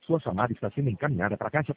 Sua chamada está sendo encaminhada para a caixa